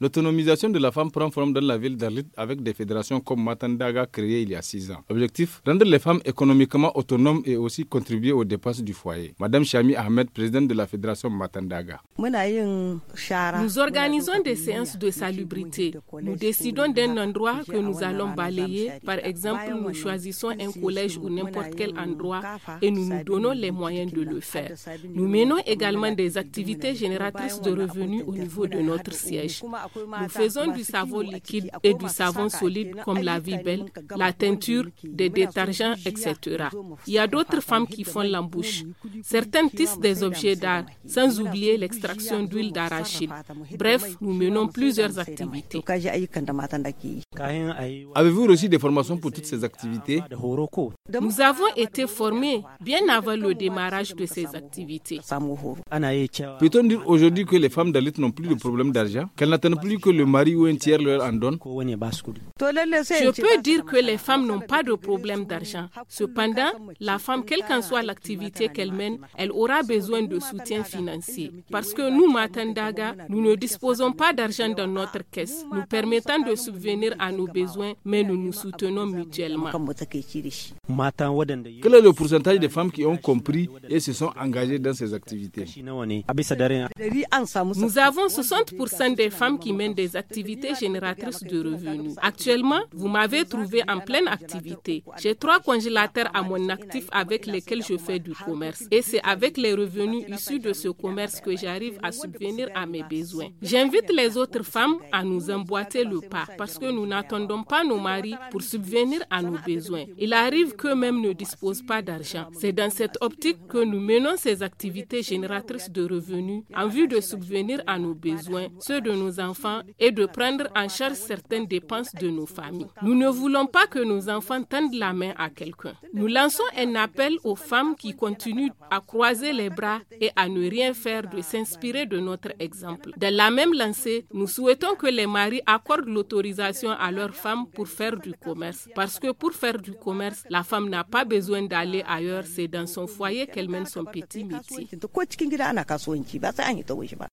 L'autonomisation de la femme prend forme dans la ville d'Arlit avec des fédérations comme Matandaga créées il y a 6 ans. Objectif, rendre les femmes économiquement autonomes et aussi contribuer aux dépenses du foyer. Madame Chami Ahmed, présidente de la fédération Matandaga. Nous organisons des séances de salubrité. Nous décidons d'un endroit que nous allons balayer. Par exemple, nous choisissons un collège ou n'importe quel endroit et nous nous donnons les moyens de le faire. Nous menons également des activités génératrices de revenus au niveau de notre siège. Nous faisons du savon liquide et du savon solide comme la vie belle, la teinture, des détergents, etc. Il y a d'autres femmes qui font l'embouche. Certaines tissent des objets d'art, sans oublier l'extraction d'huile d'arachide. Bref, nous menons plusieurs activités. Avez-vous reçu des formations pour toutes ces activités? Nous avons été formés bien avant le démarrage de ces activités. Peut-on dire aujourd'hui que les femmes d'Arlit n'ont plus de problème d'argent, qu'elles n'attendent plus que le mari ou un tiers leur en donne? Je peux dire que les femmes n'ont pas de problème d'argent. Cependant, la femme, quelle qu'en soit l'activité qu'elle mène, elle aura besoin de soutien financier. Parce que nous, Matandaga, nous ne disposons pas d'argent dans notre caisse, nous permettant de subvenir à nos besoins, mais nous nous soutenons mutuellement. Quel est le pourcentage des femmes qui ont compris et se sont engagées dans ces activités? Nous avons 60% des femmes qui mènent des activités génératrices de revenus. Actuellement, vous m'avez trouvé en pleine activité. J'ai 3 congélateurs à mon actif avec lesquels je fais du commerce. Et c'est avec les revenus issus de ce commerce que j'arrive à subvenir à mes besoins. J'invite les autres femmes à nous emboîter le pas parce que nous n'attendons pas nos maris pour subvenir à nos besoins. Il arrive qu'eux-mêmes ne disposent pas d'argent. C'est dans cette optique que nous menons ces activités génératrices de revenus en vue de subvenir à nos besoins, ceux de nos enfants et de prendre en charge certaines dépenses de nos familles. Nous ne voulons pas que nos enfants tendent la main à quelqu'un. Nous lançons un appel aux femmes qui continuent à croiser les bras et à ne rien faire de s'inspirer de notre exemple. Dans la même lancée, nous souhaitons que les maris accordent l'autorisation à leurs femmes pour faire du commerce. Parce que pour faire du commerce, la femme n'a pas besoin d'aller ailleurs, c'est dans son foyer qu'elle mène son petit métier.